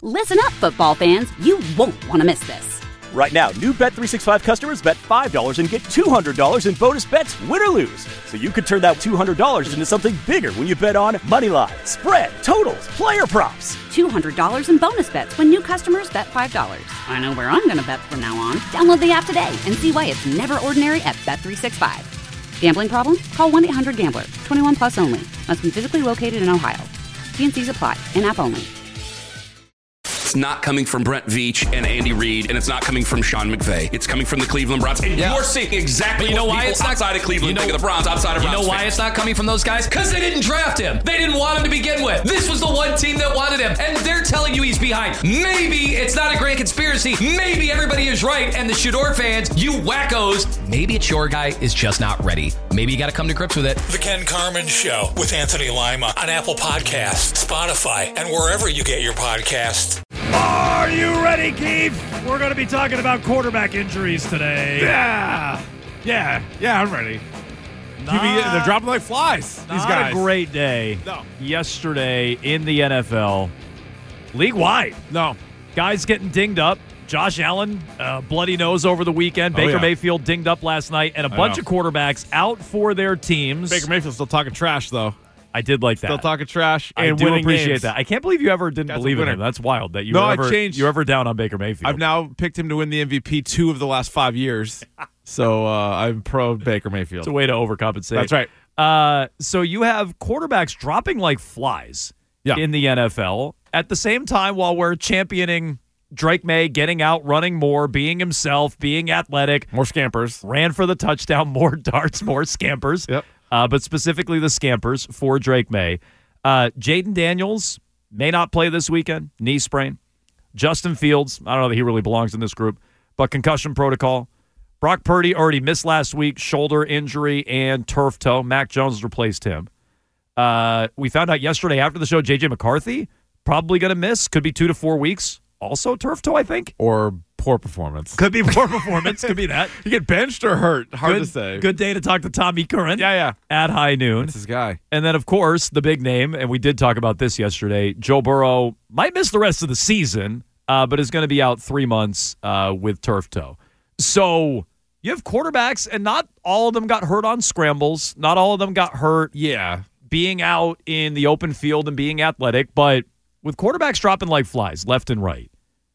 Listen up, football fans. You won't want to miss this. Right now, new Bet365 customers bet $5 and get $200 in bonus bets, win or lose. So you could turn that $200 into something bigger when you bet on money line, spread, totals, player props. $200 in bonus bets when new customers bet $5. I know where I'm going to bet from now on. Download the app today and see why it's never ordinary at Bet365. Gambling problem? Call 1-800-GAMBLER. 21 plus only. Must be physically located in Ohio. T&Cs apply. In-app only. It's not coming from Brent Veach and Andy Reid, and it's not coming from Sean McVay. It's coming from the Cleveland Browns. And you're seeing exactly what people outside of Cleveland think of the Browns, outside of Browns. You know why it's not coming from those guys? Because they didn't draft him. They didn't want him to begin with. This was the one team that wanted him, and they're telling you he's behind. Maybe it's not a grand conspiracy. Maybe everybody is right, and the Shador fans, you wackos, maybe it's your guy is just not ready. Maybe you got to come to grips with it. The Ken Carman Show with Anthony Lima on Apple Podcasts, Spotify, and wherever you get your podcasts. Are you ready, Keith? We're going to be talking about quarterback injuries today. Yeah, I'm ready. They're dropping like flies, these guys. Not a great day yesterday in the NFL. League-wide. No. Guys getting dinged up. Josh Allen, bloody nose over the weekend. Baker Mayfield dinged up last night. And a bunch of quarterbacks out for their teams. Baker Mayfield's still talking trash, though. I did like that. Still talking trash and I do winning appreciate games. that. I can't believe you ever didn't believe in him. That's wild that you were ever down on Baker Mayfield. I've now picked him to win the MVP 2 of the last 5 years. So I'm pro Baker Mayfield. It's a way to overcompensate. That's right. So you have quarterbacks dropping like flies in the NFL at the same time while we're championing Drake May getting out, running more, being himself, being athletic. More scampers. Ran for the touchdown, more darts, more scampers. Yep. But specifically the scampers for Drake May. Jaden Daniels may not play this weekend, knee sprain. Justin Fields, I don't know that he really belongs in this group, but concussion protocol. Brock Purdy already missed last week, shoulder injury and turf toe. Mac Jones has replaced him. We found out yesterday after the show, J.J. McCarthy probably going to miss. Could be 2 to 4 weeks. Also turf toe, I think. Or poor performance. Could be poor performance. Could be that. You get benched or hurt. Hard to say. Good day to talk to Tommy Curran. Yeah. At high noon. That's his guy. And then, of course, the big name, and we did talk about this yesterday, Joe Burrow might miss the rest of the season, but is going to be out 3 months with turf toe. So you have quarterbacks, and not all of them got hurt on scrambles. Not all of them got hurt being out in the open field and being athletic, but with quarterbacks dropping like flies left and right,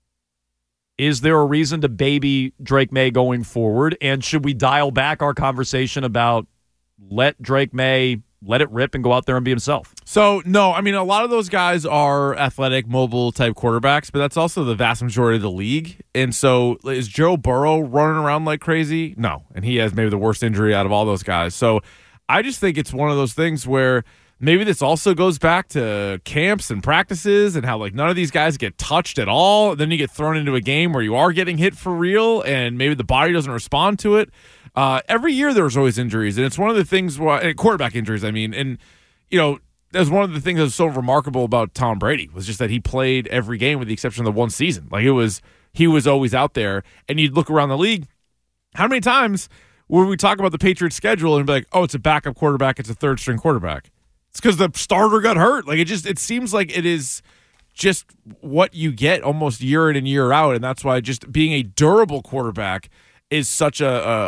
is there a reason to baby Drake May going forward? And should we dial back our conversation about let Drake May let it rip and go out there and be himself? So, no, I mean, a lot of those guys are athletic, mobile type quarterbacks, but that's also the vast majority of the league. And so is Joe Burrow running around like crazy? No. And he has maybe the worst injury out of all those guys. So I just think it's one of those things where maybe this also goes back to camps and practices and how like none of these guys get touched at all. Then you get thrown into a game where you are getting hit for real and maybe the body doesn't respond to it. Every year there's always injuries, and it's one of the things why quarterback injuries, I mean, and you know, that's one of the things that was so remarkable about Tom Brady was just that he played every game with the exception of the one season. Like he was always out there, and you'd look around the league. How many times would we talk about the Patriots schedule and be like, oh, it's a backup quarterback, it's a third string quarterback? It's because the starter got hurt. Like it seems like it is just what you get almost year in and year out, and that's why just being a durable quarterback is such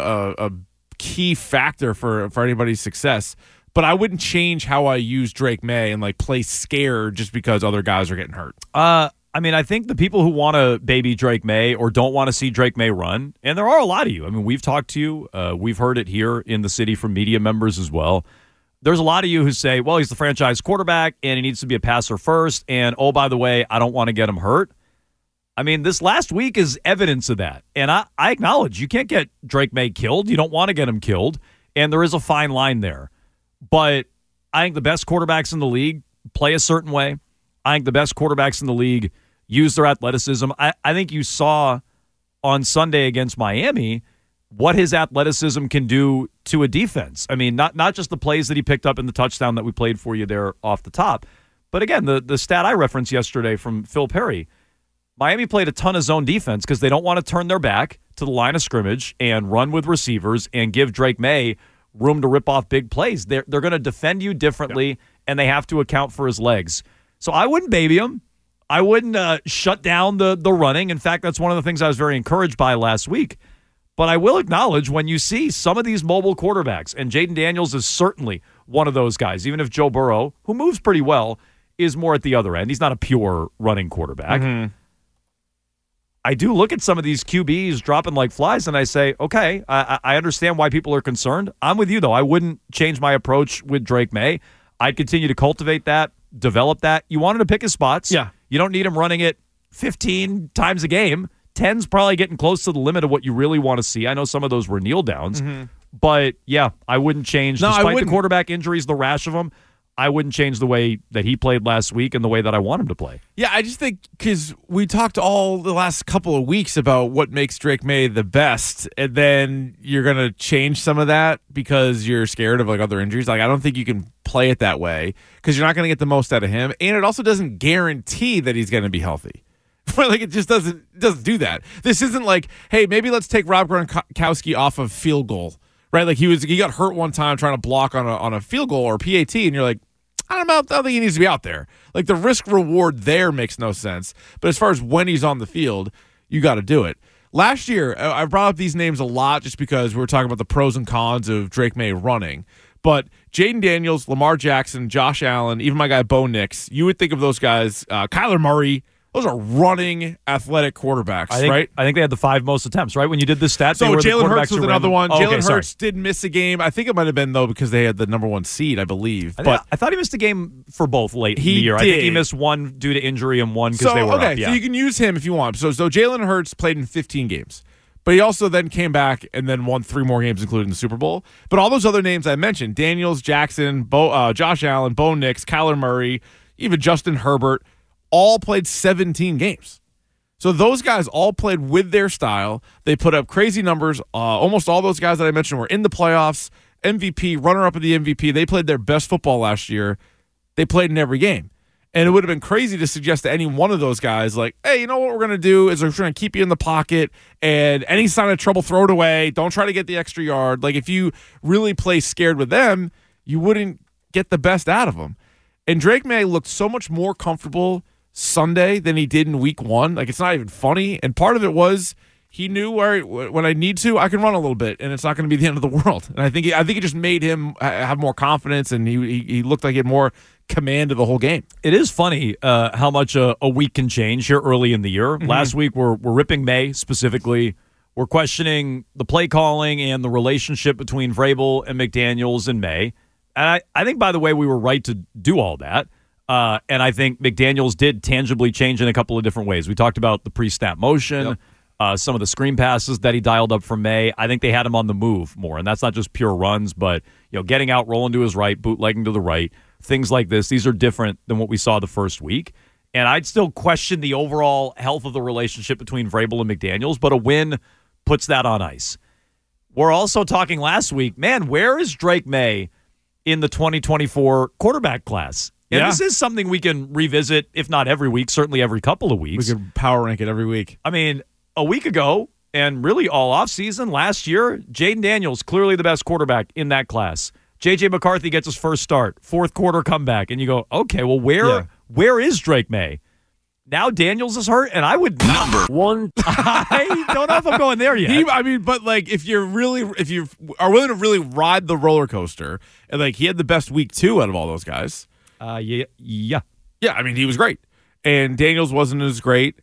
a key factor for anybody's success. But I wouldn't change how I use Drake May and like play scared just because other guys are getting hurt. I mean, I think the people who want to baby Drake May or don't want to see Drake May run, and there are a lot of you. I mean, we've talked to you. We've heard it here in the city from media members as well. There's a lot of you who say, well, he's the franchise quarterback and he needs to be a passer first. And, oh, by the way, I don't want to get him hurt. I mean, this last week is evidence of that. And I acknowledge you can't get Drake May killed. You don't want to get him killed. And there is a fine line there. But I think the best quarterbacks in the league play a certain way. I think the best quarterbacks in the league use their athleticism. I think you saw on Sunday against Miami what his athleticism can do to a defense. I mean, not just the plays that he picked up in the touchdown that we played for you there off the top, but again, the stat I referenced yesterday from Phil Perry, Miami played a ton of zone defense because they don't want to turn their back to the line of scrimmage and run with receivers and give Drake May room to rip off big plays. They're going to defend you differently, and they have to account for his legs. So I wouldn't baby him. I wouldn't shut down the running. In fact, that's one of the things I was very encouraged by last week. But I will acknowledge when you see some of these mobile quarterbacks, and Jaden Daniels is certainly one of those guys, even if Joe Burrow, who moves pretty well, is more at the other end. He's not a pure running quarterback. Mm-hmm. I do look at some of these QBs dropping like flies, and I say, okay, I understand why people are concerned. I'm with you, though. I wouldn't change my approach with Drake May. I'd continue to cultivate that, develop that. You wanted to pick his spots. Yeah. You don't need him running it 15 times a game. 10's probably getting close to the limit of what you really want to see. I know some of those were kneel downs, but yeah, I wouldn't change. No, despite the quarterback injuries, the rash of them, I wouldn't change the way that he played last week and the way that I want him to play. Yeah, I just think because we talked all the last couple of weeks about what makes Drake May the best, and then you're going to change some of that because you're scared of like other injuries. Like, I don't think you can play it that way because you're not going to get the most out of him, and it also doesn't guarantee that he's going to be healthy. Like, it just doesn't do that. This isn't like, hey, maybe let's take Rob Gronkowski off of field goal, right? Like he got hurt one time trying to block on a field goal or PAT, and you're like, I don't think he needs to be out there. Like, the risk reward there makes no sense. But as far as when he's on the field, you got to do it. Last year, I brought up these names a lot just because we were talking about the pros and cons of Drake May running. But Jaden Daniels, Lamar Jackson, Josh Allen, even my guy Bo Nix, you would think of those guys. Kyler Murray. Those are running athletic quarterbacks, right? I think they had the 5 most attempts, right? When you did this stat, so Jalen Hurts was another one. Oh, Jalen Hurts did miss a game. I think it might have been, though, because they had the number 1 seed, I believe. But I thought he missed a game for both late in the year. Did. I think he missed one due to injury and one because they were up. Yeah. So you can use him if you want. So Jalen Hurts played in 15 games. But he also then came back and then won 3 more games, including the Super Bowl. But all those other names I mentioned, Daniels, Jackson, Josh Allen, Bo Nix, Kyler Murray, even Justin Herbert, all played 17 games. So those guys all played with their style. They put up crazy numbers. Almost all those guys that I mentioned were in the playoffs, MVP, runner-up of the MVP. They played their best football last year. They played in every game. And it would have been crazy to suggest to any one of those guys, like, hey, you know what we're going to do is we're going to keep you in the pocket, and any sign of trouble, throw it away. Don't try to get the extra yard. Like, if you really play scared with them, you wouldn't get the best out of them. And Drake May looked so much more comfortable Sunday than he did in week 1. Like, it's not even funny. And part of it was he knew when I need to, I can run a little bit, and it's not going to be the end of the world. And I think it just made him have more confidence, and he looked like he had more command of the whole game. It is funny how much a week can change here early in the year. Mm-hmm. Last week we're ripping May specifically. We're questioning the play calling and the relationship between Vrabel and McDaniels and May. And I think, by the way, we were right to do all that. And I think McDaniels did tangibly change in a couple of different ways. We talked about the pre-snap motion, some of the screen passes that he dialed up from May. I think they had him on the move more, and that's not just pure runs, but getting out, rolling to his right, bootlegging to the right, things like this. These are different than what we saw the first week. And I'd still question the overall health of the relationship between Vrabel and McDaniels, but a win puts that on ice. We're also talking last week, man, where is Drake May in the 2024 quarterback class? And this is something we can revisit, if not every week, certainly every couple of weeks. We could power rank it every week. I mean, a week ago, and really all offseason, last year, Jaden Daniels, clearly the best quarterback in that class. J.J. McCarthy gets his first start, 4th quarter comeback, and you go, okay, well, where is Drake May? Now Daniels is hurt, and I would number 1. I don't know if I'm going there yet. But like, if you are willing to really ride the roller coaster, and like he had the best week 2 out of all those guys. Yeah. I mean, he was great, and Daniels wasn't as great.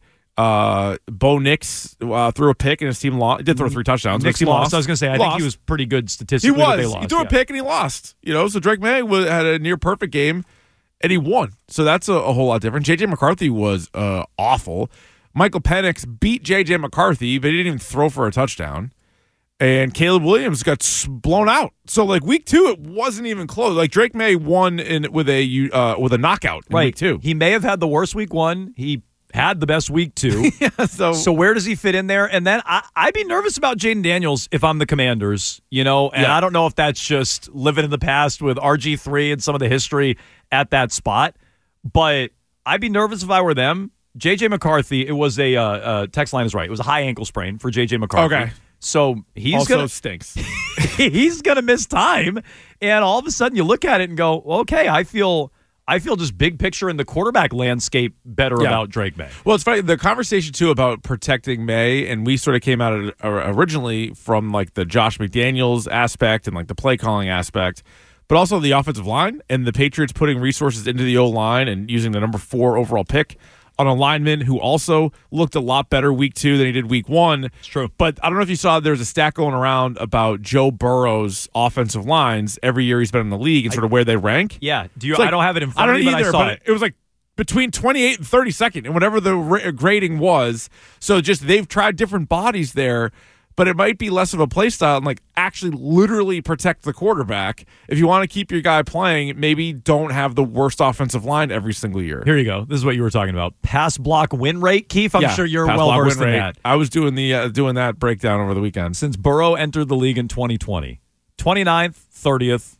Bo Nix threw a pick, and his team lost. He did throw 3 touchdowns. Nix lost. I was going to say, I think he was pretty good statistically. He was. They lost. He threw a pick, and he lost. So Drake May had a near perfect game, and he won. So that's a whole lot different. J.J. McCarthy was awful. Michael Penix beat J.J. McCarthy, but he didn't even throw for a touchdown. And Caleb Williams got blown out. So like week 2, it wasn't even close. Like Drake May won with a knockout in week 2. He may have had the worst week 1. He had the best week 2. So where does he fit in there? And then I'd be nervous about Jaden Daniels if I'm the Commanders, and I don't know if that's just living in the past with RG3 and some of the history at that spot, but I'd be nervous if I were them. J.J. McCarthy, it was a text line is right. It was a high ankle sprain for J.J. McCarthy. Okay. So he's stinks. He's gonna miss time, and all of a sudden you look at it and go, okay, I feel I feel just big picture in the quarterback landscape better about Drake May. Well, it's funny. The conversation, too, about protecting May, and we sort of came at it originally from, like, the Josh McDaniels aspect and, like, the play calling aspect, but also the offensive line and the Patriots putting resources into the O-line and using the number 4 overall pick on a lineman who also looked a lot better week 2 than he did week 1. It's true. But I don't know if you saw there's a stat going around about Joe Burrow's offensive lines every year he's been in the league and sort of where they rank. Yeah. I don't have it in front of me, but I saw it. It was like between 28th and 32nd and whatever the grading was. So just they've tried different bodies there, but it might be less of a play style and like actually literally protect the quarterback. If you want to keep your guy playing, maybe don't have the worst offensive line every single year. Here you go. This is what you were talking about. Pass block win rate, Keith. I'm sure you're well versed in that. I was doing that breakdown over the weekend. Since Burrow entered the league in 2020, 29th, 30th,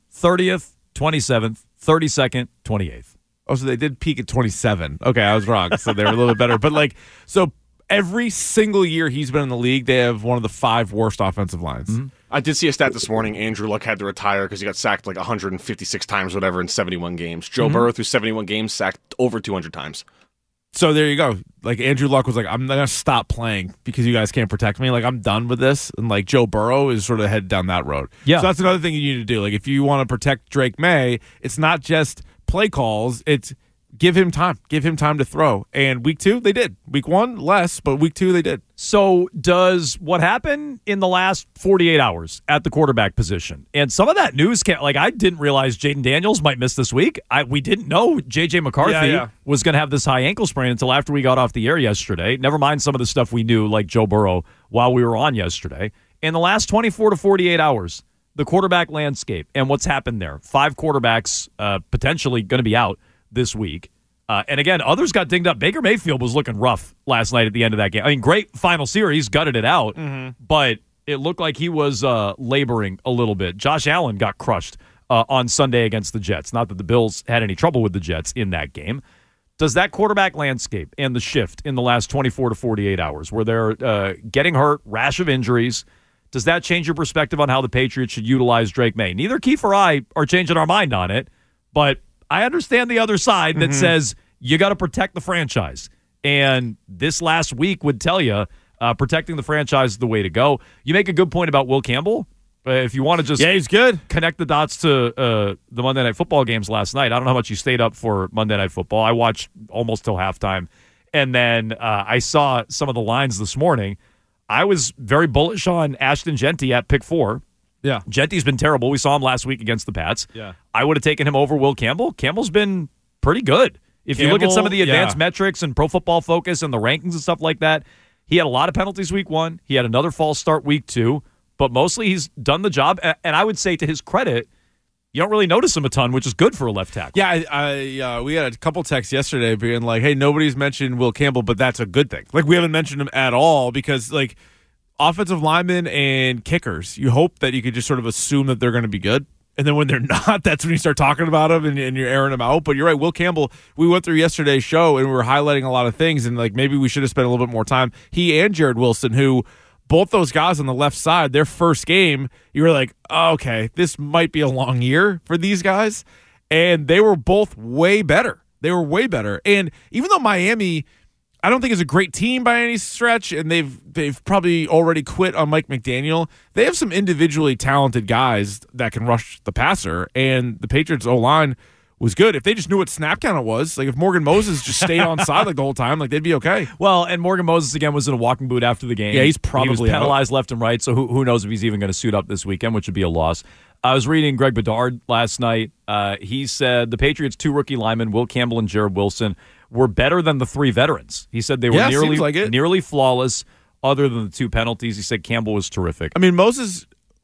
27th, 32nd, 28th. Oh, so they did peak at 27. Okay, I was wrong. So they were a little bit better. But so every single year he's been in the league, they have one of the 5 worst offensive lines. Mm-hmm. I did see a stat this morning. Andrew Luck had to retire because he got sacked like 156 times, whatever, in 71 games. Joe Burrow, through 71 games, sacked over 200 times. So there you go. Like, Andrew Luck was like, I'm going to stop playing because you guys can't protect me. Like, I'm done with this. And, like, Joe Burrow is sort of headed down that road. Yeah. So that's another thing you need to do. Like, if you want to protect Drake May, it's not just play calls. It's give him time. Give him time to throw. And week 2, they did. Week 1, less, but week 2, they did. So does what happened in the last 48 hours at the quarterback position, and some of that news, I didn't realize Jaden Daniels might miss this week. We didn't know J.J. McCarthy was going to have this high ankle sprain until after we got off the air yesterday. Never mind some of the stuff we knew, like Joe Burrow, while we were on yesterday. In the last 24 to 48 hours, the quarterback landscape and what's happened there. 5 quarterbacks potentially going to be out this week. And again, others got dinged up. Baker Mayfield was looking rough last night at the end of that game. I mean, great final series, gutted it out, but it looked like he was laboring a little bit. Josh Allen got crushed on Sunday against the Jets. Not that the Bills had any trouble with the Jets in that game. Does that quarterback landscape and the shift in the last 24 to 48 hours, where they're getting hurt, rash of injuries, does that change your perspective on how the Patriots should utilize Drake May? Neither Keith or I are changing our mind on it, but I understand the other side that says you got to protect the franchise. And this last week would tell you protecting the franchise is the way to go. You make a good point about Will Campbell. If you want to just he's good. Connect the dots to the Monday Night Football games last night. I don't know how much you stayed up for Monday Night Football. I watched almost till halftime. And then I saw some of the lines this morning. I was very bullish on Ashton Genty at pick 4. Yeah. Genty's been terrible. We saw him last week against the Pats. Yeah. I would have taken him over Will Campbell. Campbell's been pretty good. If you look at some of the advanced metrics and Pro Football Focus and the rankings and stuff like that, he had a lot of penalties week 1. He had another false start week 2, but mostly he's done the job. And I would say to his credit, you don't really notice him a ton, which is good for a left tackle. Yeah, we had a couple texts yesterday being like, hey, nobody's mentioned Will Campbell, but that's a good thing. Like, we haven't mentioned him at all because, like, offensive linemen and kickers, you hope that you could just sort of assume that they're going to be good. And then when they're not, that's when you start talking about them and you're airing them out. But you're right, Will Campbell, we went through yesterday's show and we were highlighting a lot of things. And, like, maybe we should have spent a little bit more time. He and Jared Wilson, who both those guys on the left side, their first game, you were like, oh, okay, this might be a long year for these guys. And they were both way better. They were way better. And even though Miami, I don't think is a great team by any stretch, and they've probably already quit on Mike McDaniel, they have some individually talented guys that can rush the passer, and the Patriots O-line was good. If they just knew what snap count it was, like if Morgan Moses just stayed on side like the whole time, like they'd be okay. Well, and Morgan Moses, again, was in a walking boot after the game. Yeah, he was penalized left and right, so who knows if he's even going to suit up this weekend, which would be a loss. I was reading Greg Bedard last night. He said the Patriots' 2 rookie linemen, Will Campbell and Jared Wilson, were better than the 3 veterans. He said they were nearly flawless other than the 2 penalties. He said Campbell was terrific. I mean, Moses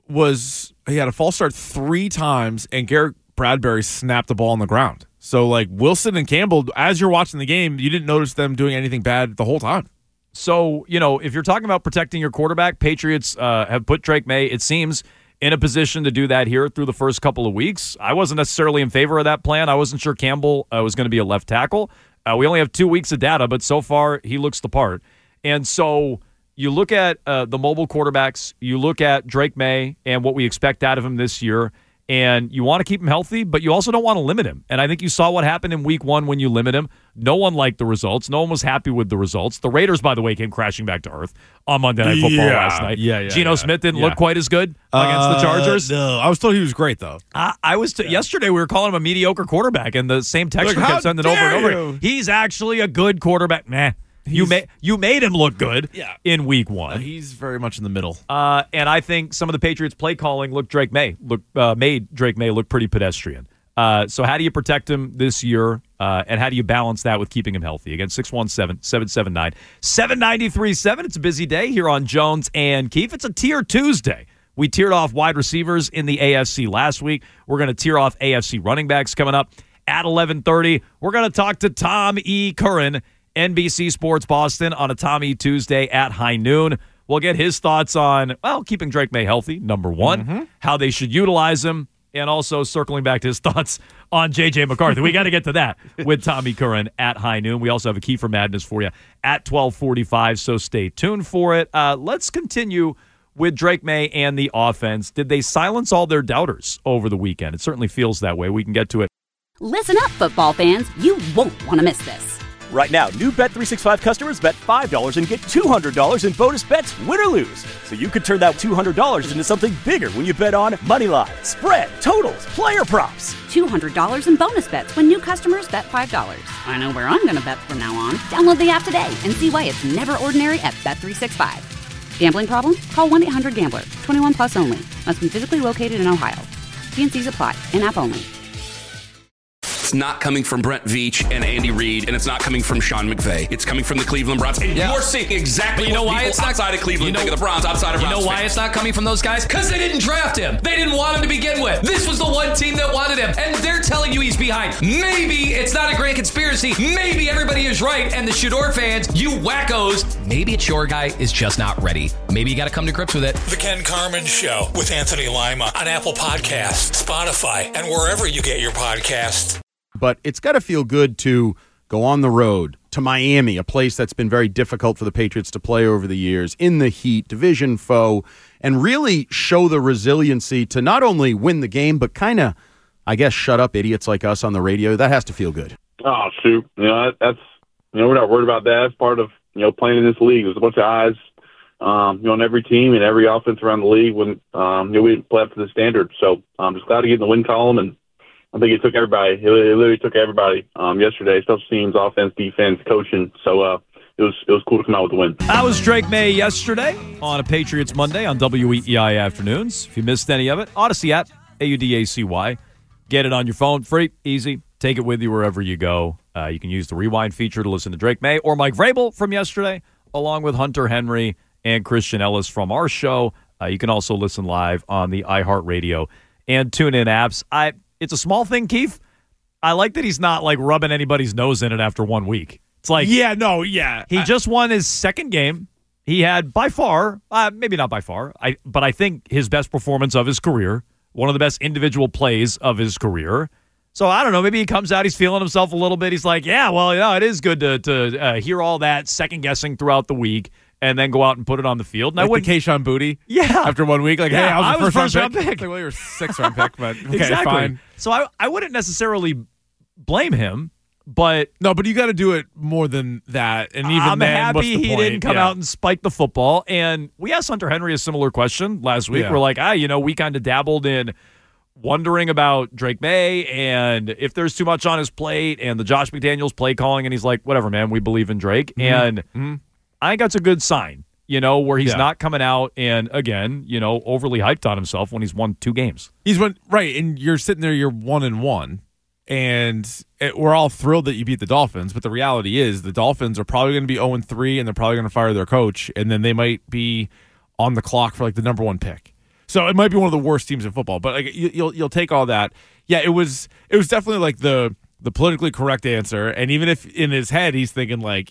he had a false start 3 times, and Garrett Bradbury snapped the ball on the ground. So, like, Wilson and Campbell, as you're watching the game, you didn't notice them doing anything bad the whole time. So, if you're talking about protecting your quarterback, Patriots have put Drake May, it seems, in a position to do that here through the first couple of weeks. I wasn't necessarily in favor of that plan. I wasn't sure Campbell was going to be a left tackle. We only have 2 weeks of data, but so far he looks the part. And so you look at the mobile quarterbacks, you look at Drake May and what we expect out of him this year, And you want to keep him healthy, but you also don't want to limit him. And I think you saw what happened in week 1 when you limit him. No one liked the results. No one was happy with the results. The Raiders, by the way, came crashing back to earth on Monday Night Football last night. Geno Smith didn't look quite as good against the Chargers. No, I was told he was great, though. I was yesterday we were calling him a mediocre quarterback, and the same texture kept sending over and over. He's actually a good quarterback. Nah. You made him look good in week 1. He's very much in the middle. And I think some of the Patriots' play calling made Drake May look pretty pedestrian. So how do you protect him this year, and how do you balance that with keeping him healthy? Again, 617-779-7937. It's a busy day here on Jones and Keefe. It's a Tier Tuesday. We tiered off wide receivers in the AFC last week. We're going to tier off AFC running backs coming up at 11:30. We're going to talk to Tom E. Curran, NBC Sports Boston, on a Tom E. Tuesday at high noon. We'll get his thoughts on, keeping Drake May healthy, number one, how they should utilize him, and also circling back to his thoughts on J.J. McCarthy. We got to get to that with Tommy Curran at high noon. We also have a key for madness for you at 12:45, so stay tuned for it. Let's continue with Drake May and the offense. Did they silence all their doubters over the weekend? It certainly feels that way. We can get to it. Listen up, football fans. You won't want to miss this. Right now, new Bet365 customers bet $5 and get $200 in bonus bets, win or lose. So you could turn that $200 into something bigger when you bet on moneyline, spread, totals, player props. $200 in bonus bets when new customers bet $5. I know where I'm going to bet from now on. Download the app today and see why it's never ordinary at Bet365. Gambling problem? Call 1-800-GAMBLER. 21 plus only. Must be physically located in Ohio. T&Cs apply. In-app only. It's not coming from Brent Veach and Andy Reid, and it's not coming from Sean McVay. It's coming from the Cleveland Browns. And you're seeing exactly what people outside of Cleveland think of the Browns, outside of Browns. You know why it's not coming from those guys? Because they didn't draft him. They didn't want him to begin with. This was the one team that wanted him, and they're telling you he's behind. Maybe it's not a grand conspiracy. Maybe everybody is right, and the Shador fans, you wackos, maybe it's your guy is just not ready. Maybe you got to come to grips with it. The Ken Carman Show with Anthony Lima on Apple Podcasts, Spotify, and wherever you get your podcasts. But it's got to feel good to go on the road to Miami, a place that's been very difficult for the Patriots to play over the years, in the heat, division foe, and really show the resiliency to not only win the game, but kind of, I guess, shut up idiots like us on the radio. That has to feel good. Oh, shoot. That's we're not worried about that. It's part of, playing in this league. There's a bunch of eyes, on every team and every offense around the league when, we didn't play up to the standard. So I'm just glad to get in the win column, and I think it took everybody. It literally took everybody yesterday. Special teams, offense, defense, coaching. So it was cool to come out with the win. That was Drake May yesterday on a Patriots Monday on WEEI Afternoons. If you missed any of it, Odyssey app, AUDACY. Get it on your phone. Free, easy. Take it with you wherever you go. You can use the rewind feature to listen to Drake May or Mike Vrabel from yesterday, along with Hunter Henry and Christian Ellis from our show. You can also listen live on the iHeartRadio and TuneIn apps. It's a small thing, Keith. I like that he's not like rubbing anybody's nose in it after 1 week. It's like, he just won his second game. He had by far, maybe not by far, but I think his best performance of his career, one of the best individual plays of his career. So I don't know, maybe he comes out, he's feeling himself a little bit. He's like, it is good to hear all that second guessing throughout the week and then go out and put it on the field. And like the Kayshon Boutte? Yeah. After 1 week? Like, hey, I was the first round pick. Like, well, you were 6th round pick, but okay, exactly. Fine. So I wouldn't necessarily blame him, but... No, but you got to do it more than that. And even I'm then, happy what's the he point? didn't come out and spike the football. And we asked Hunter Henry a similar question last week. Yeah. We're like, we kind of dabbled in wondering about Drake May and if there's too much on his plate and the Josh McDaniels play calling. And he's like, whatever, man, we believe in Drake. And I think that's a good sign. Where he's not coming out and, again, overly hyped on himself when he's won 2 games. He's won, right, and you're sitting there, you're 1-1, and we're all thrilled that you beat the Dolphins, but the reality is the Dolphins are probably going to be 0-3, and they're probably going to fire their coach, and then they might be on the clock for, like, the number 1 pick. So it might be one of the worst teams in football, but like you'll take all that. Yeah, it was definitely like the politically correct answer, and even if in his head he's thinking like,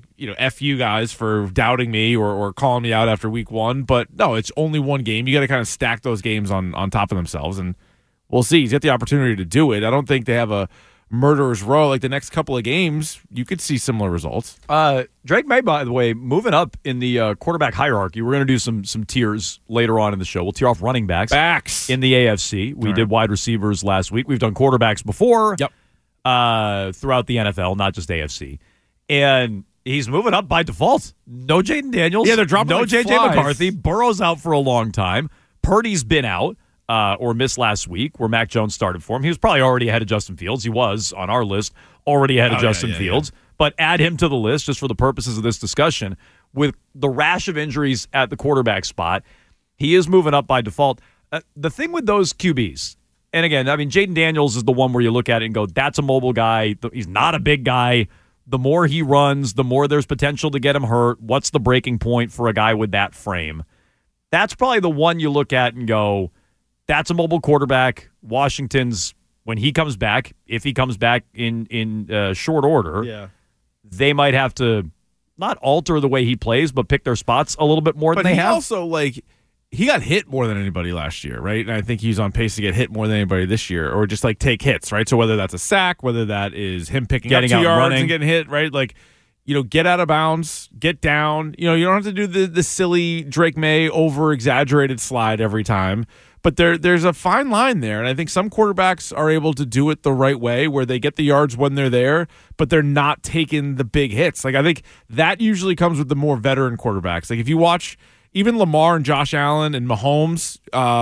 F you guys for doubting me or calling me out after week 1, but no, it's only 1 game. You got to kind of stack those games on top of themselves, and we'll see. He's got the opportunity to do it. I don't think they have a murderer's row, like the next couple of games, you could see similar results. Drake May, by the way, moving up in the quarterback hierarchy. We're going to do some tiers later on in the show. We'll tier off running backs in the AFC. We did wide receivers last week. We've done quarterbacks before throughout the NFL, not just AFC. And he's moving up by default. No Jaden Daniels. Yeah, they're dropping no like J.J. flies. McCarthy. Burrow's out for a long time. Purdy's been out. Or missed last week where Mac Jones started for him. He was probably already ahead of Justin Fields. He was, on our list, already ahead of Justin Fields. Yeah. But add him to the list just for the purposes of this discussion. With the rash of injuries at the quarterback spot, he is moving up by default. The thing with those QBs, and again, I mean, Jaden Daniels is the one where you look at it and go, that's a mobile guy. He's not a big guy. The more he runs, the more there's potential to get him hurt. What's the breaking point for a guy with that frame? That's probably the one you look at and go, that's a mobile quarterback. Washington's, when he comes back, if he comes back in short order, they might have to not alter the way he plays, but pick their spots a little bit more than they have. Also, he got hit more than anybody last year, right? And I think he's on pace to get hit more than anybody this year, or just take hits, right? So whether that's a sack, whether that is him picking up 2 yards running and getting hit, right? Get out of bounds, get down. You don't have to do the silly Drake May over-exaggerated slide every time. But there's a fine line there, and I think some quarterbacks are able to do it the right way where they get the yards when they're there, but they're not taking the big hits. I think that usually comes with the more veteran quarterbacks. If you watch even Lamar and Josh Allen and Mahomes.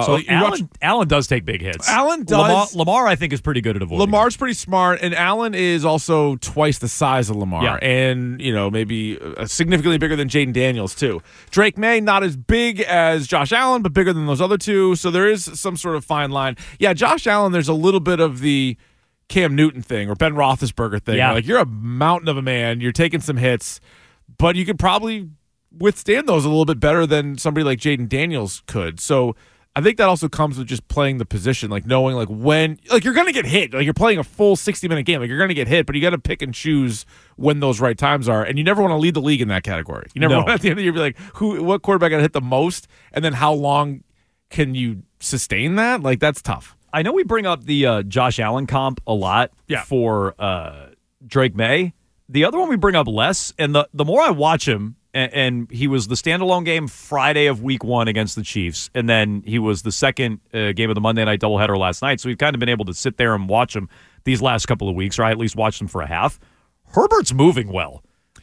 Allen does take big hits. Allen does. Lamar, I think, is pretty good at avoiding. Lamar's pretty smart, and Allen is also twice the size of Lamar, and maybe significantly bigger than Jaden Daniels too. Drake May, not as big as Josh Allen, but bigger than those other two. So there is some sort of fine line. Yeah, Josh Allen. There's a little bit of the Cam Newton thing or Ben Roethlisberger thing. Yeah. You're a mountain of a man. You're taking some hits, but you could probably withstand those a little bit better than somebody like Jaden Daniels could. So I think that also comes with just playing the position, knowing when you're going to get hit. You're playing a full 60-minute game. You're going to get hit, but you got to pick and choose when those right times are. And you never want to lead the league in that category. You never want at the end of the year be like, what quarterback got to hit the most, and then how long can you sustain that? That's tough. I know we bring up the Josh Allen comp a lot for Drake May. The other one we bring up less, and the more I watch him, and he was the standalone game Friday of week 1 against the Chiefs, and then he was the second game of the Monday night doubleheader last night. So we've kind of been able to sit there and watch him these last couple of weeks, or I at least watched him for a half. Herbert's moving well.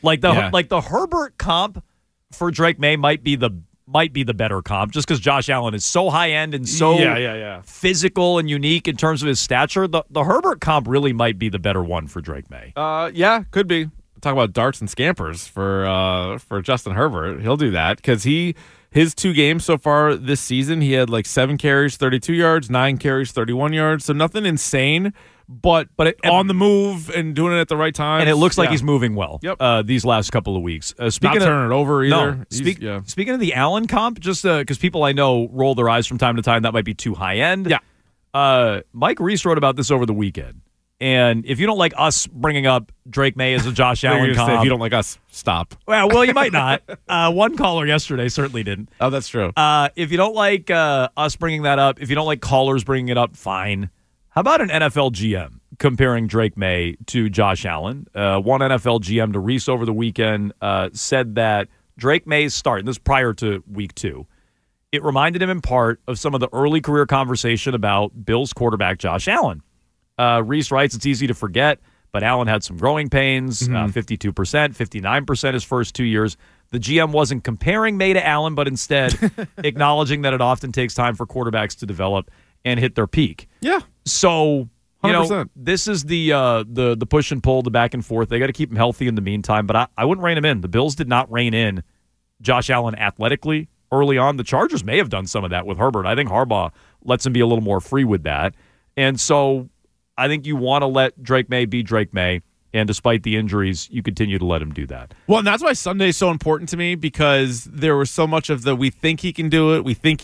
The Herbert comp for Drake May might be the better comp, just because Josh Allen is so high end and so physical and unique in terms of his stature. The Herbert comp really might be the better one for Drake May. Could be. Talk about darts and scampers for Justin Herbert. He'll do that because his 2 games so far this season, he had 7 carries, 32 yards, 9 carries, 31 yards. So nothing insane, but on the move and doing it at the right time. And it looks like he's moving well. These last couple of weeks. Not turning it over either. No. Speaking of the Allen comp, just because people I know roll their eyes from time to time, that might be too high end. Yeah. Mike Reese wrote about this over the weekend. And if you don't like us bringing up Drake May as a Josh Allen comp, if you don't like us, stop. Well, you might not. One caller yesterday certainly didn't. Oh, that's true. If you don't like us bringing that up, if you don't like callers bringing it up, fine. How about an NFL GM comparing Drake May to Josh Allen? One NFL GM to Reese over the weekend said that Drake May's start, and this is prior to week 2, it reminded him in part of some of the early career conversation about Bills quarterback Josh Allen. Reese writes, it's easy to forget, but Allen had some growing pains, 52%, 59% his first 2 years. The GM wasn't comparing May to Allen, but instead acknowledging that it often takes time for quarterbacks to develop and hit their peak. Yeah. So, 100%. This is the push and pull, the back and forth. They got to keep him healthy in the meantime, but I wouldn't rein him in. The Bills did not rein in Josh Allen athletically early on. The Chargers may have done some of that with Herbert. I think Harbaugh lets him be a little more free with that. And so I think you want to let Drake May be Drake May, and despite the injuries, you continue to let him do that. Well, and that's why Sunday is so important to me, because there was so much of we think he can do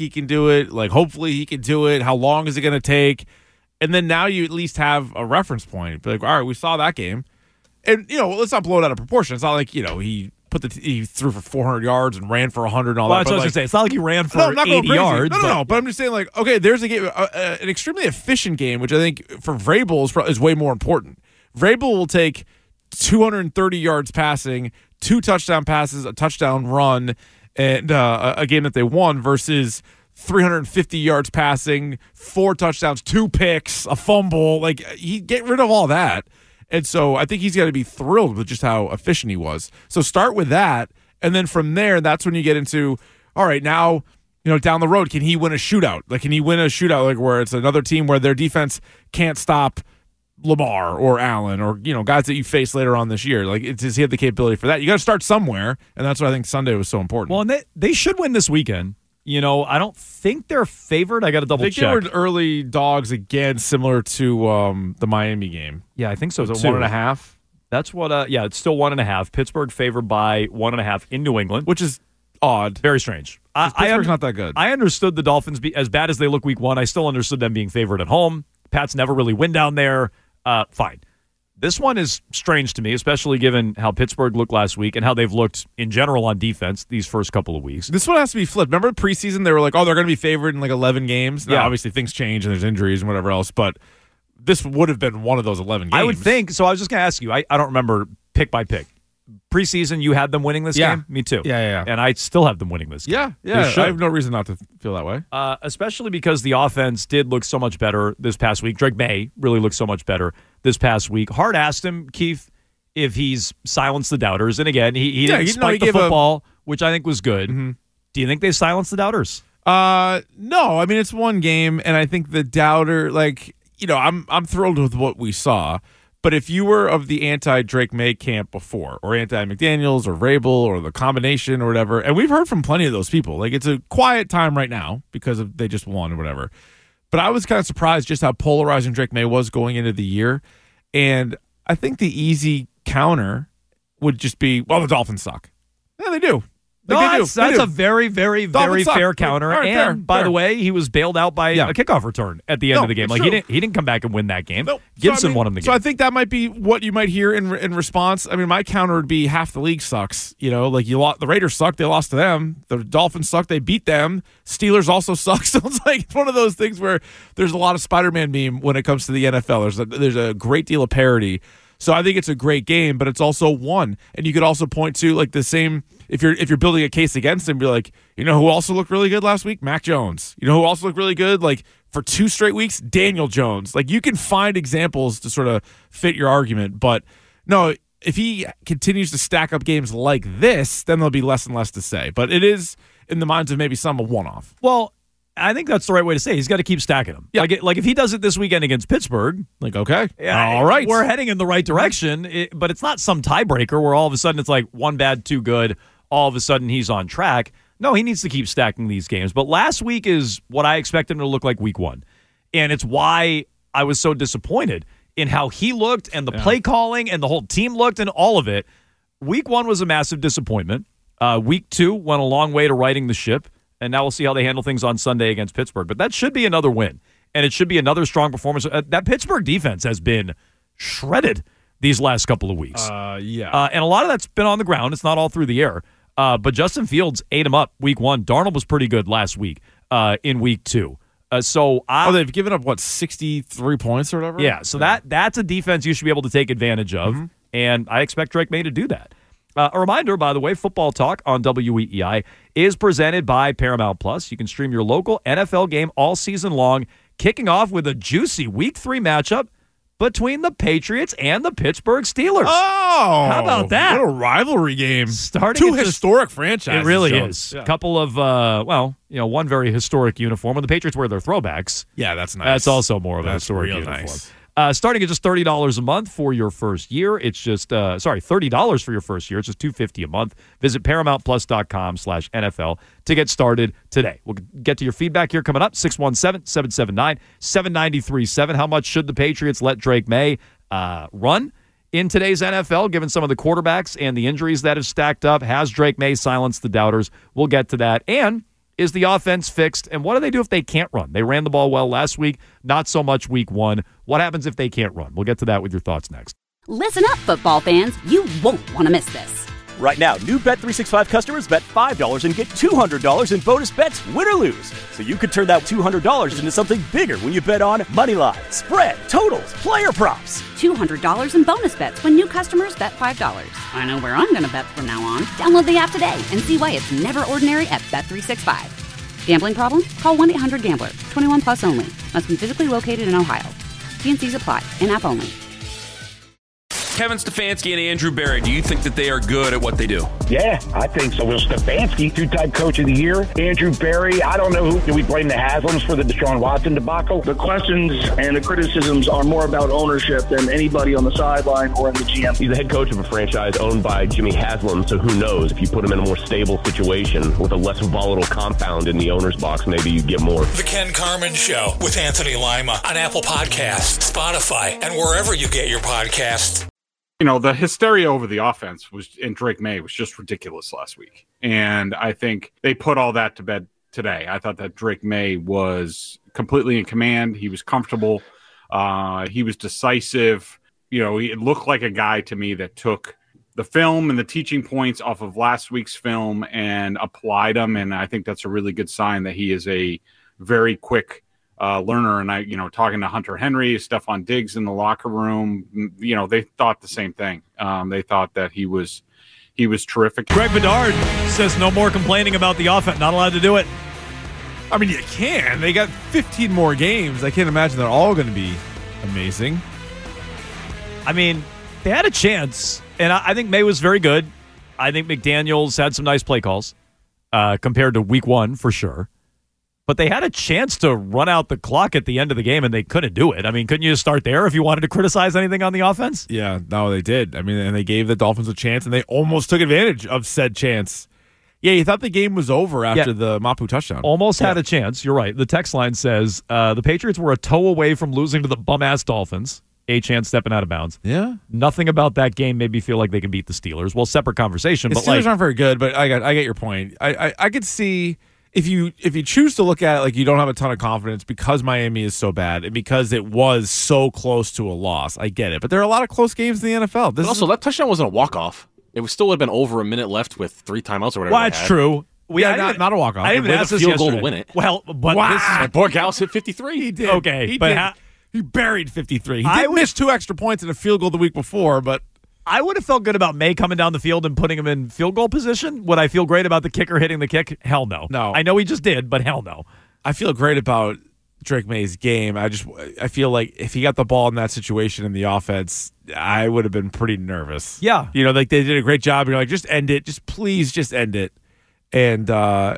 it, hopefully he can do it, how long is it going to take? And then now you at least have a reference point. Be all right, we saw that game. And, let's not blow it out of proportion. It's not like, he threw for 400 yards and ran for 100 and all that. That's what I was going to say. It's not like he ran for 80 yards. No. But I'm just saying, okay, there's a game, an extremely efficient game, which I think for Vrabel is way more important. Vrabel will take 230 yards passing, 2 touchdown passes, a touchdown run, and a game that they won versus 350 yards passing, 4 touchdowns, 2 picks, a fumble. Like, he get rid of all that. And so I think he's got to be thrilled with just how efficient he was. So start with that, and then from there, that's when you get into, all right, now, down the road, can he win a shootout? Like, can he win a shootout, like where it's another team where their defense can't stop Lamar or Allen or, guys that you face later on this year? Like, does he have the capability for that? You got to start somewhere, and that's why I think Sunday was so important. Well, and they should win this weekend. I don't think they're favored. I got to double check. I think they were early dogs again, similar to the Miami game. Yeah, I think so. Was it 1.5? That's what. It's still 1.5. Pittsburgh favored by 1.5 in New England, which is odd. Very strange. Pittsburgh's not that good. I understood the Dolphins as bad as they look week 1. I still understood them being favored at home. Pats never really win down there. Fine. This one is strange to me, especially given how Pittsburgh looked last week and how they've looked in general on defense these first couple of weeks. This one has to be flipped. Remember preseason, they were like, they're going to be favored in like 11 games. Now, obviously, things change and there's injuries and whatever else, but this would have been one of those 11 games. I would think. So I was just going to ask you. I don't remember pick by pick. Preseason, you had them winning this game? Me too. Yeah. And I still have them winning this game. Yeah. I have no reason not to feel that way. Especially because the offense did look so much better this past week. Drake May really looked so much better this past week. Hart asked him, Keith, if he's silenced the doubters. And again, he didn't spike the football, which I think was good. Mm-hmm. Do you think they silenced the doubters? No. I mean, it's one game, and I think the doubter, I'm thrilled with what we saw. But if you were of the anti-Drake May camp before, or anti-McDaniels, or Vrabel, or the combination, or whatever, and we've heard from plenty of those people. Like, it's a quiet time right now because they just won or whatever. But I was kind of surprised just how polarizing Drake May was going into the year. And I think the easy counter would just be, well, the Dolphins suck. Yeah, they do. That's a very, very, very fair counter. Right, and by the way, he was bailed out by a kickoff return at the end of the game. Like he didn't come back and win that game. No. Gibson won him the game. So I think that might be what you might hear in response. I mean, my counter would be half the league sucks. The Raiders suck. They lost to them. The Dolphins suck. They beat them. Steelers also suck. So it's one of those things where there's a lot of Spider-Man meme when it comes to the NFL. There's a great deal of parity. So I think it's a great game, but it's also one. And you could also point to the same. If you're building a case against him, be like, who also looked really good last week? Mac Jones. Who also looked really good? For 2 straight weeks, Daniel Jones. You can find examples to sort of fit your argument. But no, if he continues to stack up games like this, then there'll be less and less to say. But it is, in the minds of maybe some, a one-off. Well, I think that's the right way to say it. He's got to keep stacking them. Yeah. Like if he does it this weekend against Pittsburgh, okay, all right, we're heading in the right direction. But it's not some tiebreaker where all of a sudden it's one bad, 2 good. All of a sudden he's on track. No, he needs to keep stacking these games. But last week is what I expect him to look like week 1. And it's why I was so disappointed in how he looked and the play calling and the whole team looked and all of it. Week 1 was a massive disappointment. Week 2 went a long way to righting the ship. And now we'll see how they handle things on Sunday against Pittsburgh. But that should be another win. And it should be another strong performance. That Pittsburgh defense has been shredded these last couple of weeks. And a lot of that's been on the ground. It's not all through the air. But Justin Fields ate him up week 1. Darnold was pretty good last week in week 2. They've given up, 63 points or whatever? Yeah, so that's a defense you should be able to take advantage of. Mm-hmm. And I expect Drake May to do that. A reminder, by the way, Football Talk on WEEI is presented by Paramount Plus. You can stream your local NFL game all season long, kicking off with a juicy Week 3 matchup between the Patriots and the Pittsburgh Steelers. Oh! How about that? What a rivalry game. Starting 2 historic franchises. It really is. A couple of, one very historic uniform. When the Patriots wear their throwbacks. Yeah, that's nice. That's also more of a historic uniform. Nice. Starting at just $30 a month for your first year. It's just, $30 for your first year. It's just $250 a month. Visit ParamountPlus.com/NFL to get started today. We'll get to your feedback here coming up. 617-779-7937. How much should the Patriots let Drake May run in today's NFL, given some of the quarterbacks and the injuries that have stacked up? Has Drake May silenced the doubters? We'll get to that. And is the offense fixed? And what do they do if they can't run? They ran the ball well last week, not so much week 1. What happens if they can't run? We'll get to that with your thoughts next. Listen up, football fans. You won't want to miss this. Right now, new Bet365 customers bet $5 and get $200 in bonus bets, win or lose. So you could turn that $200 into something bigger when you bet on Moneyline, spread, totals, player props. $200 in bonus bets when new customers bet $5. I know where I'm going to bet from now on. Download the app today and see why it's never ordinary at Bet365. Gambling problem? Call 1-800-GAMBLER. 21 plus only. Must be physically located in Ohio. T&Cs apply. In-app only. Kevin Stefanski and Andrew Berry, do you think that they are good at what they do? Yeah, I think so. Will Stefanski, two-time coach of the year. Andrew Berry, I don't know who. Do we blame the Haslams for the Deshaun Watson debacle? The questions and the criticisms are more about ownership than anybody on the sideline or in the GM. He's the head coach of a franchise owned by Jimmy Haslam, so who knows? If you put him in a more stable situation with a less volatile compound in the owner's box, maybe you get more. The Ken Carman Show with Anthony Lima on Apple Podcasts, Spotify, and wherever you get your podcasts. You know, the hysteria over the offense and Drake May was just ridiculous last week. And I think they put all that to bed today. I thought that Drake May was completely in command. He was comfortable. He was decisive. You know, it looked like a guy to me that took the film and the teaching points off of last week's film and applied them. And I think that's a really good sign that he is a very quick learner. And talking to Hunter Henry, Stephon Diggs in the locker room, they thought the same thing. They thought that he was terrific. Greg Bedard says no more complaining about the offense. Not allowed to do it. I mean, you can. They got 15 more games. I can't imagine they're all going to be amazing. I mean, they had a chance, and I think May was very good. I think McDaniels had some nice play calls compared to week one for sure. But they had a chance to run out the clock at the end of the game, and they couldn't do it. I mean, couldn't you just start there if you wanted to criticize anything on the offense? Yeah, no, they did. I mean, and they gave the Dolphins a chance, and they almost took advantage of said chance. Yeah, you thought the game was over after the Mapu touchdown. Almost had a chance. You're right. The text line says the Patriots were a toe away from losing to the bum-ass Dolphins. A chance stepping out of bounds. Yeah. Nothing about that game made me feel like they can beat the Steelers. Well, separate conversation. The but Steelers aren't very good, but I get your point. I could see... If you choose to look at it like you don't have a ton of confidence because Miami is so bad and because it was so close to a loss, I get it. But there are a lot of close games in the NFL. That touchdown wasn't a walk-off. It still would have been over a minute left with 3 timeouts or whatever. Well, that's true. Not a walk-off. I didn't ask this field goal to win it. Well, but and poor Gallus hit 53. He did. Okay, he but did. He buried 53. He did miss 2 extra points in a field goal the week before, but I would have felt good about May coming down the field and putting him in field goal position. Would I feel great about the kicker hitting the kick? Hell no. No. I know he just did, but hell no. I feel great about Drake May's game. I feel like if he got the ball in that situation in the offense, I would have been pretty nervous. Yeah. Like they did a great job. You're like, just end it. Please just end it. And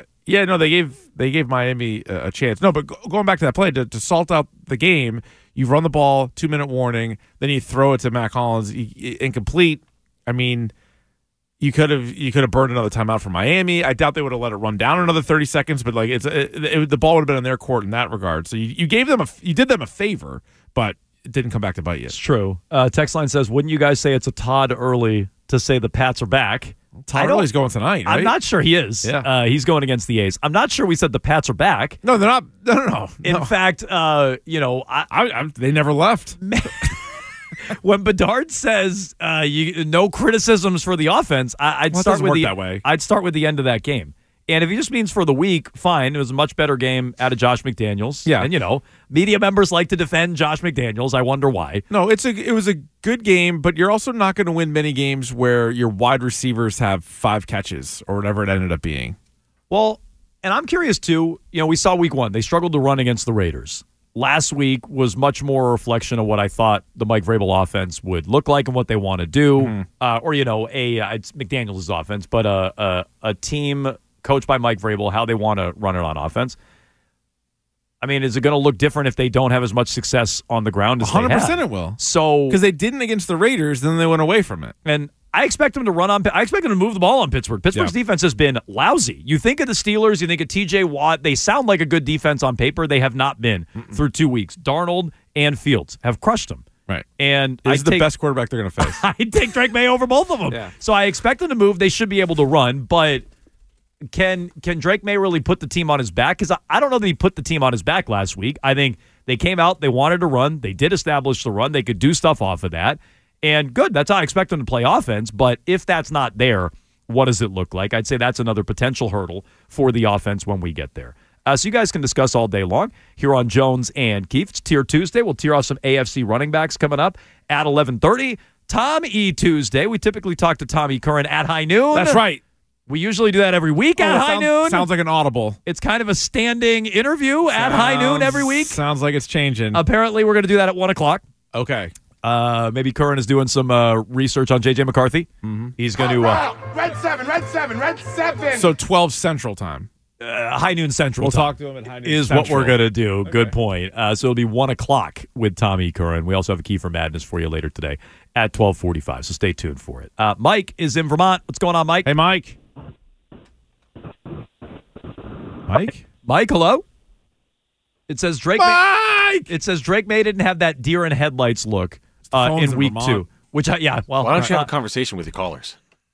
they gave Miami a chance. No, but going back to that play, to salt out the game, you run the ball, 2-minute warning, then you throw it to Mac Hollins, incomplete. I mean, you could have burned another timeout for Miami. I doubt they would have let it run down another 30 seconds, but the ball would have been in their court in that regard. So you did them a favor, but it didn't come back to bite you. It's true. Text line says, wouldn't you guys say it's a Todd early to say the Pats are back? Todd Gurley's going tonight, right? I'm not sure he is. Yeah. He's going against the A's. I'm not sure we said the Pats are back. No, they're not. No. In fact, they never left. When Bedard says no criticisms for the offense, I'd start with that way. I'd start with the end of that game. And if he just means for the week, fine. It was a much better game out of Josh McDaniels. Yeah. And, media members like to defend Josh McDaniels. I wonder why. No, it was a good game, but you're also not going to win many games where your wide receivers have 5 catches or whatever it ended up being. Well, and I'm curious, too. We saw week 1. They struggled to run against the Raiders. Last week was much more a reflection of what I thought the Mike Vrabel offense would look like and what they want to do. Mm-hmm. It's McDaniels' offense, but a team coached by Mike Vrabel, how they want to run it on offense. I mean, is it going to look different if they don't have as much success on the ground as 100% they have? It will. So, because they didn't against the Raiders, then they went away from it. And I expect them to run on. I expect them to move the ball on Pittsburgh. Pittsburgh's defense has been lousy. You think of the Steelers, you think of T.J. Watt. They sound like a good defense on paper. They have not been through 2 weeks. Darnold and Fields have crushed them. Right. And this is the best quarterback they're going to face. I'd take Drake May over both of them. Yeah. So I expect them to move. They should be able to run, but can Drake May really put the team on his back? Because I don't know that he put the team on his back last week. I think they came out, they wanted to run, they did establish the run, they could do stuff off of that, and good. That's how I expect them to play offense. But if that's not there, What does it look like? I'd say that's another potential hurdle for the offense when we get there. So you guys can discuss all day long here on Jones and Keefe. It's Tier Tuesday. We'll tear off some AFC running backs coming up at 11:30. Tom E. Tuesday. We typically talk to Tommy Curran at high noon. That's right. We usually do that every week at high noon. Sounds like an audible. It's kind of a standing interview at high noon every week. Sounds like it's changing. Apparently, we're going to do that at 1 o'clock. Okay. Maybe Curran is doing some research on J.J. McCarthy. Mm-hmm. He's going to... Red 7. So 12 Central Time. High noon Central We'll time talk to him at high noon is Central. what we're going to do. Okay. Good point. So it'll be 1 o'clock with Tommy Curran. We also have a Key for Madness for you later today at 12:45, so stay tuned for it. Mike is in Vermont. What's going on, Mike? Hey, Mike. Mike, hello? It says Drake May didn't have that deer in headlights look in week Vermont. 2. Which why don't you have a conversation with your callers?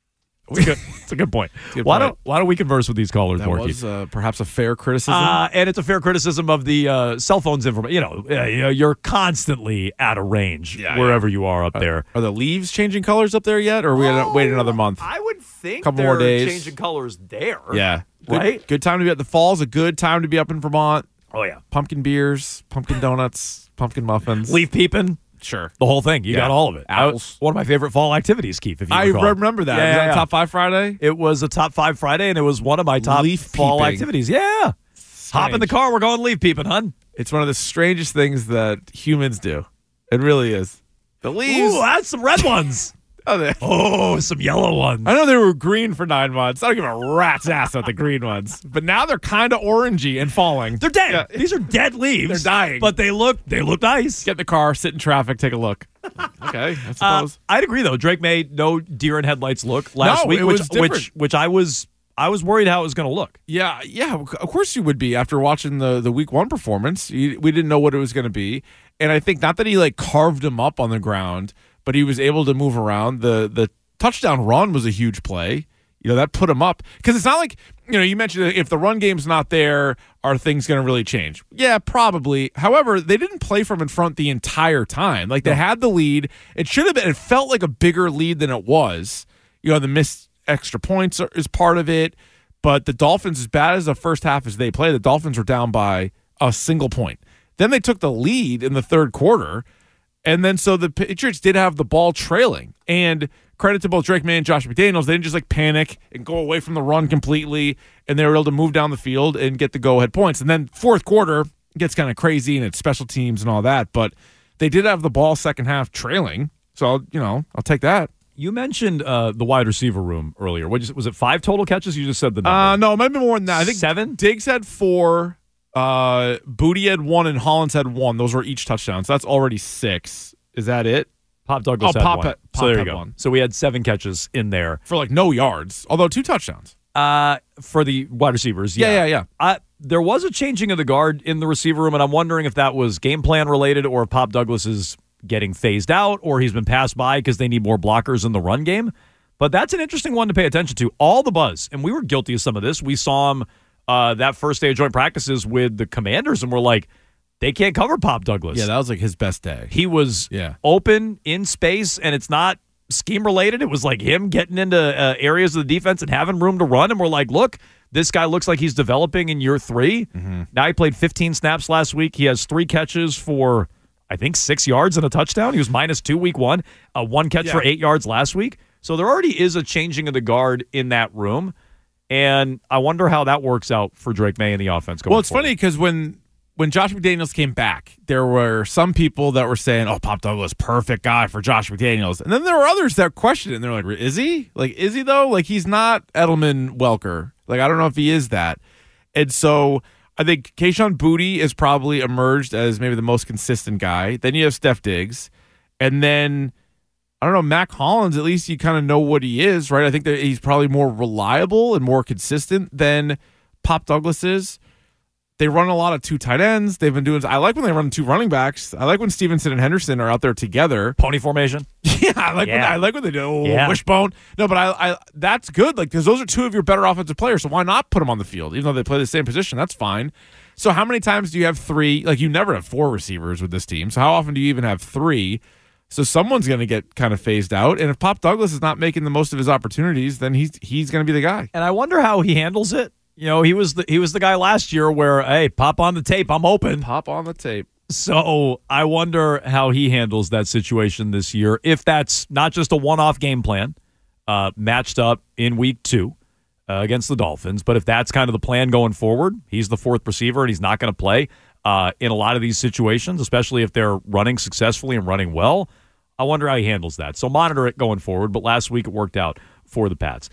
It's a good point. Why don't we converse with these callers That more? was perhaps a fair criticism. And it's a fair criticism of the cell phones information. You're constantly out of range wherever you are up there. Are the leaves changing colors up there yet, or are we going to wait another month? I would think couple more days. Changing colors there. Yeah. Right? Good time to be at the fall's a good time to be up in Vermont. Oh, yeah. Pumpkin beers, pumpkin donuts, pumpkin muffins. Leaf peeping. Sure. The whole thing. You got all of it. Apples. One of my favorite fall activities, Keith, if you I recall. remember that. Was that Top 5 Friday? It was a Top 5 Friday, and it was one of my top fall activities. Yeah. Hop in the car. We're going leaf peeping, hun. It's one of the strangest things that humans do. It really is. The leaves. Ooh, that's some red ones. Some yellow ones. I know they were green for 9 months. I don't give a rat's ass about the green ones. But now they're kind of orangey and falling. They're dead. Yeah. These are dead leaves. They're dying. But they look nice. Get in the car, sit in traffic, take a look. Okay, I suppose. I'd agree, though. Drake made no deer in headlights look last week, which I was worried how it was going to look. Yeah. Of course you would be after watching the week 1 performance. We didn't know what it was going to be. And I think not that he carved him up on the ground, but he was able to move around. The touchdown run was a huge play. That put him up. Because it's not like, you mentioned if the run game's not there, are things going to really change? Yeah, probably. However, they didn't play from in front the entire time. They had the lead. It should have been, it felt like a bigger lead than it was. The missed extra points is part of it. But the Dolphins, as bad as the first half as they played, the Dolphins were down by a single point. Then they took the lead in the third quarter. And then so the Patriots did have the ball trailing. And credit to both Drake May and Josh McDaniels. They didn't just panic and go away from the run completely. And they were able to move down the field and get the go-ahead points. And then fourth quarter gets kind of crazy and it's special teams and all that. But they did have the ball second half trailing. So, I'll take that. You mentioned the wide receiver room earlier. Was it 5 total catches? You just said the number. No, it might have been more than that. I think 7? Diggs had 4. Booty had 1 and Hollins had 1. Those were each touchdowns. So that's already 6. Is that it? Pop Douglas had 1. So there you go. 1. So we had 7 catches in there. For no yards, although 2 touchdowns. For the wide receivers. Yeah. There was a changing of the guard in the receiver room, and I'm wondering if that was game plan related or if Pop Douglas is getting phased out or he's been passed by because they need more blockers in the run game. But that's an interesting one to pay attention to. All the buzz, and we were guilty of some of this. We saw him that first day of joint practices with the Commanders, and we're like, they can't cover Pop Douglas. Yeah, that was his best day. He was open in space, and it's not scheme related. It was him getting into areas of the defense and having room to run, and we're like, look, this guy looks like he's developing in year 3. Mm-hmm. Now he played 15 snaps last week. He has 3 catches for, I think, 6 yards and a touchdown. He was -2 week 1, 1 catch for 8 yards last week. So there already is a changing of the guard in that room. And I wonder how that works out for Drake May and the offense going forward. Well, it's funny because when Josh McDaniels came back, there were some people that were saying, oh, Pop Douglas, perfect guy for Josh McDaniels. And then there were others that questioned it. And they're like, is he? Is he, though? He's not Edelman Welker. I don't know if he is that. And so I think Kayshon Boutte is probably emerged as maybe the most consistent guy. Then you have Steph Diggs. And then, I don't know, Mac Hollins, at least you kind of know what he is, right? I think that he's probably more reliable and more consistent than Pop Douglas is. They run a lot of 2 tight ends. They've been doing. I like when they run 2 running backs. I like when Stevenson and Henderson are out there together. Pony formation. Yeah, I like when they do wishbone. No, but I that's good. Because those are 2 of your better offensive players. So why not put them on the field, even though they play the same position? That's fine. So how many times do you have 3? You never have 4 receivers with this team. So how often do you even have 3? So someone's going to get kind of phased out. And if Pop Douglas is not making the most of his opportunities, then he's going to be the guy. And I wonder how he handles it. You know, he was the guy last year where, hey, pop on the tape, I'm open. Pop on the tape. So I wonder how he handles that situation this year. If that's not just a one-off game plan matched up in week 2 against the Dolphins, but if that's kind of the plan going forward, he's the 4th receiver and he's not going to play in a lot of these situations, especially if they're running successfully and running well. I wonder how he handles that. So monitor it going forward, but last week it worked out for the Pats.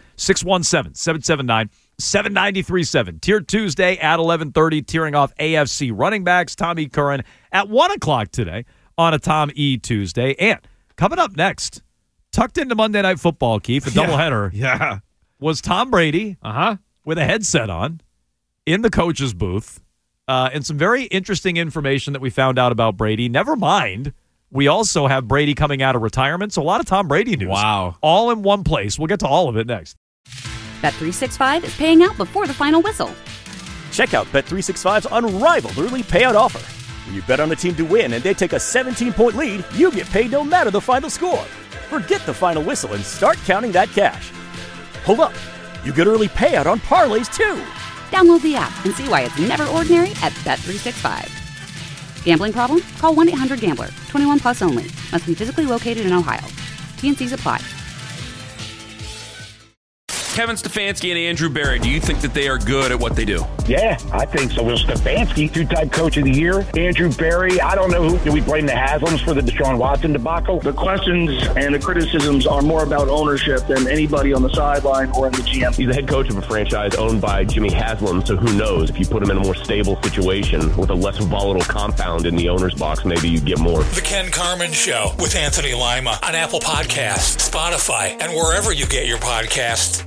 617-779-7937. Tier Tuesday at 11:30, tearing off AFC running backs. Tom E. Curran at 1 o'clock today on a Tom E. Tuesday. And coming up next, tucked into Monday Night Football, Keith, a doubleheader, was Tom Brady with a headset on in the coach's booth. And some very interesting information that we found out about Brady. Never mind, we also have Brady coming out of retirement, so a lot of Tom Brady news. Wow. All in one place. We'll get to all of it next. Bet365 is paying out before the final whistle. Check out Bet365's unrivaled early payout offer. When you bet on a team to win and they take a 17-point lead, you get paid no matter the final score. Forget the final whistle and start counting that cash. Hold up. You get early payout on parlays, too. Download the app and see why it's never ordinary at Bet365. Gambling problem? Call 1-800-GAMBLER. 21 plus only. Must be physically located in Ohio. T&Cs apply. Kevin Stefanski and Andrew Berry, do you think that they are good at what they do? Yeah, I think so. Will Stefanski, two-time coach of the year. Andrew Berry, I don't know who. Do we blame the Haslams for the Deshaun Watson debacle? The questions and the criticisms are more about ownership than anybody on the sideline or in the GM. He's the head coach of a franchise owned by Jimmy Haslam, so who knows? If you put him in a more stable situation with a less volatile compound in the owner's box, maybe you get more. The Ken Carman Show with Anthony Lima on Apple Podcasts, Spotify, and wherever you get your podcasts.